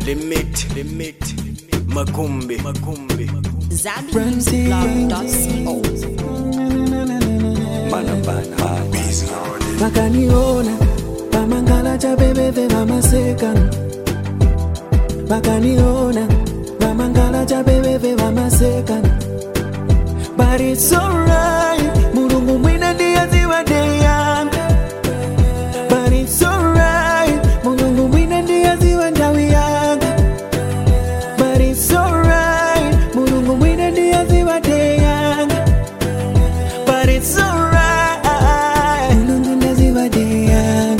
Limit, Magumbi. ZabiMusicBlog.co. Bakaniona bamangala cha bebebe bamaseka. Bakaniona bamangala cha bebebe bamaseka. But it's alright, Mulungu mwina ndiye ziwadeya. But it's alright, Mulungu mwina ndiye ziwandawiya. But it's alright, Mulungu mwina ndiye ziwadeya. But it's alright, Mulungu ndiye ziwadeya.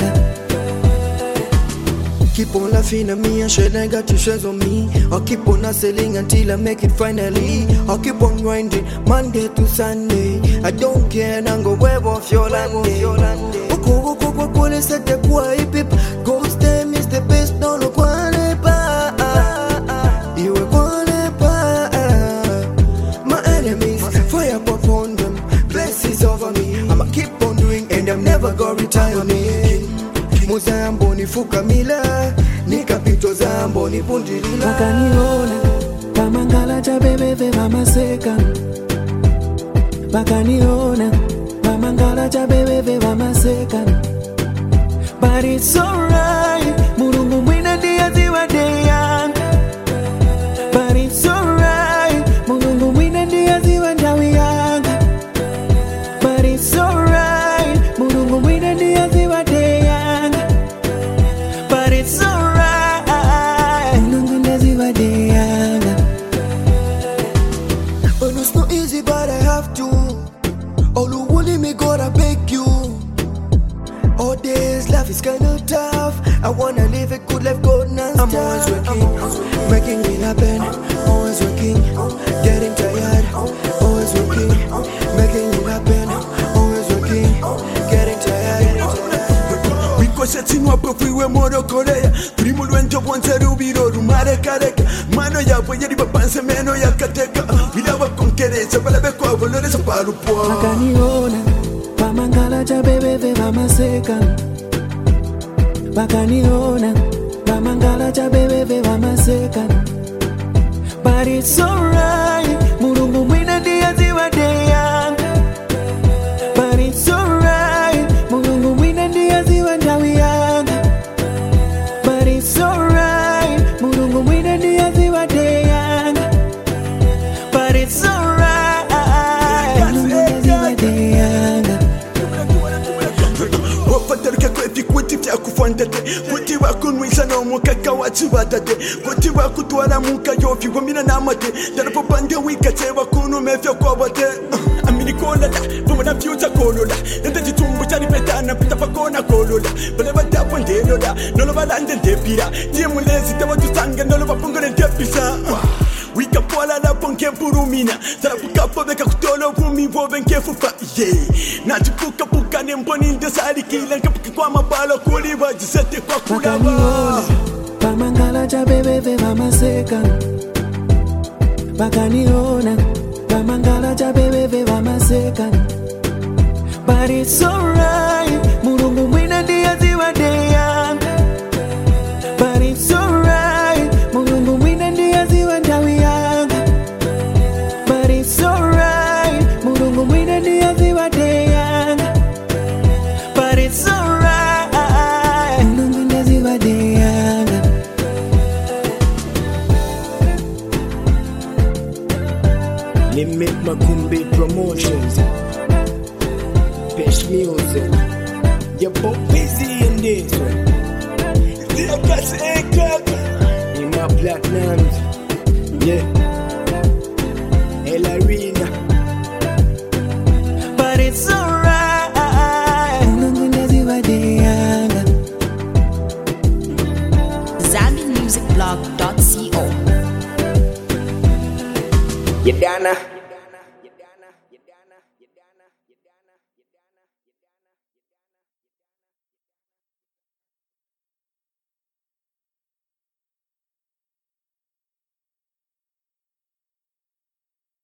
Keep on laughing at me and shit ain't got your shares on me. I'll keep on hustling until I make it finally. I'll keep on grinding Monday to Sunday. I don't care, nango web off your land. Oko kule sete kwa hip Ghost time is the best, no lo kwane pa. Iwe kwane pa. My enemies, fire upon them. Blessings over me. I'ma keep on doing and I'm never gonna retire me. Muzambo ni fuka mila, nikapito zambo ni pundilila. Bakaniona bamangala cha bebebe bamaseka. Bakaniona bamangala cha bebebe bamaseka. But it's alright, Mulungu mwina ndiye ziwadeya. But it's alright, Mulungu mwina ndiye ziwandawiya. But it's alright, Mulungu mwina ndiye ziwadeya. But it's alright, Mulungu ndiye ziwadeya. Oh, no, it's not easy, but I have to. Oh, you only me God, I beg you. All days, life is kinda tough. I wanna live a good life, God, non-stop. I'm always working, making it happen. Always working, getting tired. Always working, making it happen. Always working, getting tired. Wikosetinwa pofwiwe moro korea. Tulimulwenjo bwanze rubiro rumare kareka. Mano yabo yeri bapanse meno yakateka. Ilawa konkereza balabe kwa voloreza parupwa. Bakaniona bamangala cha bebebe bamaseka. Bakaniona bamangala cha bebebe bamaseka. But it's alright, Mulungu mwina ndiye ziwadeya. But it's alright, Mulungu mwina ndiye ziwandawiya. But it's alright, Mulungu mwina ndiye ziwadeya. But it's alright, Mulungu ndiye ziwadeya. Wafatarika kwefi kuti vya kufandate. Kuti wakunwisa na umukaka wachivatate. Kuti wakutwara muka yofi wamina namate. Darapo pande wikate wakunu mefya kwa wate. Amini kolala, vumana fyuza kolola. Nende jitumbu chani petana pita pakona kolola. Bale wadapo ndelola, nolo balande ndepira. Tiemu lezi tewa tusange nolo wapungole ndepisa. Wika pola la ponke purumina. Zarapuka beka kutolo vumi vovenke fufa. Yeah, najipuka puka nemboni ndesari kila nkapuka kwa mabalo kuliwa jisete kwa kulaba. Bakaniona bamangala cha bebebe bamaseka. Bakaniona bamangala cha bebebe bamaseka. But it's alright, Mulungu mwina ndiye ziwadeya. But it's alright, Mulungu mwina ndiye ziwandawiya. But it's alright, Mulungu mwina ndiye ziwadeya. But it's alright, Mulungu ndiye ziwadeya. Limit Magumbi Promotions. Best music. You're both busy in this one. In my platinums. Yeah.